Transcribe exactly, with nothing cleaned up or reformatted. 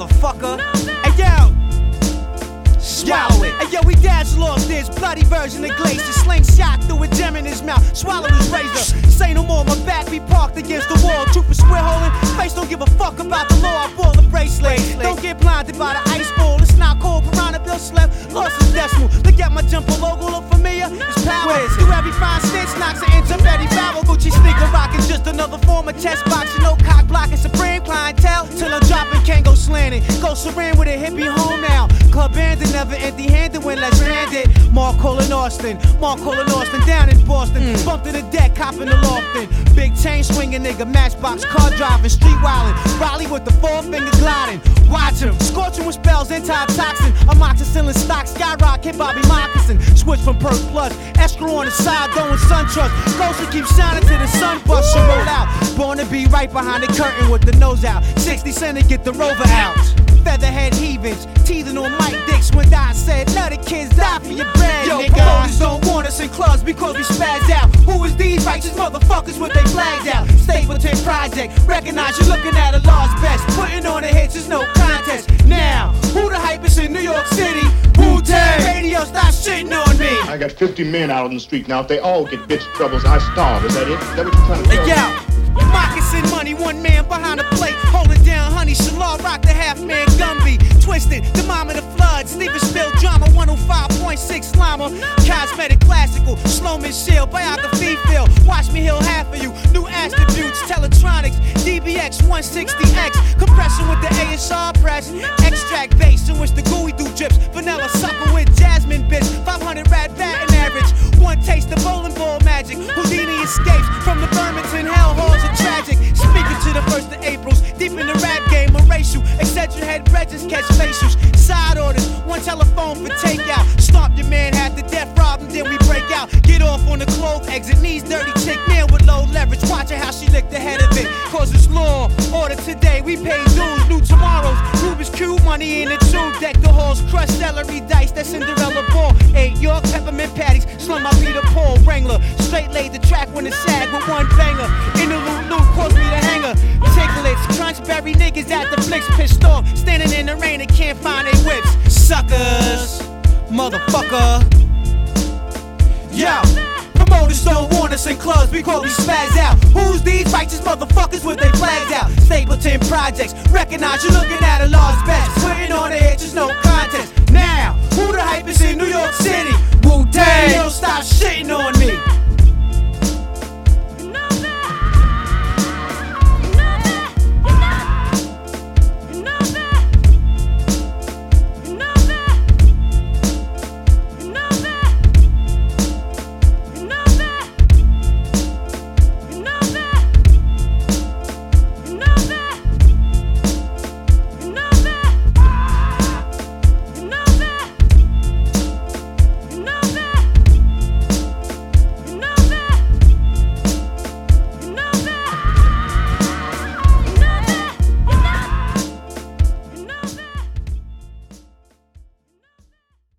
motherfucker. Hey yo, swallow it. Hey yo, we dazzle off this bloody version of Glacier. Slingshot through a gem in his mouth, swallow his razor. Say no more, my back be parked against the wall. Truth for square holding, face don't give a fuck about the law. I ball the bracelet. Don't get blinded by the ice ball. It's not cold, piranha bill slept, lost his decimal. Look at my jumper logo, look familiar. It's power. Do every fine stitch, knocks it into Betty Barrel. Gucci sneaker rockin', just another form of chest boxing. No cock blocking, supreme clientele. Till I'm dropping, can't go slanting. Go serene with a hippie home now. Club bandit, never empty handed when let's land it. Mark Colin Austin, Mark Colin Austin down in Boston. Mm. Bumped to the deck, copping the loftin'. Big chain swinging nigga, matchbox car driving, street wildin'. Raleigh with the four finger gliding. Watch him, scorching with spells, anti-toxin. Amoxicillin stock, skyrocket, Bobby Moccasin. Switch from Perk Plus, escrow on the side, throwing SunTrust. Ghost will keep shining till the sun busts. She roll out, born to be right behind the curtain with the nose out. sixty cent to get the rover out. Featherhead heavings, teething on Mike Dix when I said, let the kids die for your bread, yo, nigga. Promoters don't want us in clubs because we spazzed out. Who is these righteous motherfuckers with they flags out? Stapleton Project, recognize you're looking at a large best. Putting on the hits is no contest. Now, who the hypest in New York City? Wu-Tang. Radio, stop shitting on me. I got fifty men out on the street now. If they all get bitch troubles, I starve. Is that it? Is that what you're trying to say? Hey, yo. Moccasin money, one man behind the plate, holding down honey. Shalal rock the half man Gumby, twisted the mom of the flood. Steven Spill drama, one oh five point six Lima. Cosmetic classical, Sloman Shield, biography feel. Watch me heal half of you. New attributes, Teletronics, D B X one sixty X, compression with the A S R press. Extract bass in which the gooey do drips. Vanilla supper with jasmine bits. five hundred rat batting average. One taste of bowling ball magic. Houdini escapes from the Birmingham hell halls of tragic. Speaking to the first of Aprils, deep in the rap game, erase you. Eccentric head bridges catch facials. Side orders, one telephone for takeout. Stomp your man, half the death rob him, then we break out. Get off on the clothes, exit knees, dirty chick, man with low leverage. Watching how she licked the head of it. Cause it's law, order today, we pay dues, new tomorrows. Rubik's Cube, money in the tube. Deck the halls, crushed celery dice, that Cinderella ball. Eight York peppermint patties, slum my Peter Paul Wrangler. Straight laid the track when it sag with one banger. Interlude loop, caused me to hanger. Ticklets, crunchberry niggas at the flicks, pissed off. Standing in the rain and can't find they whips. Suckers, motherfucker. Yo, promoters don't want us in clubs because we spaz out. Who's these righteous motherfuckers with their flags out? Stapleton Projects, recognize you're looking at a large best. Putting on the hits, there's no contest. Now, who the hypest in New York City? Wu-Tang. Don't stop shitting on me.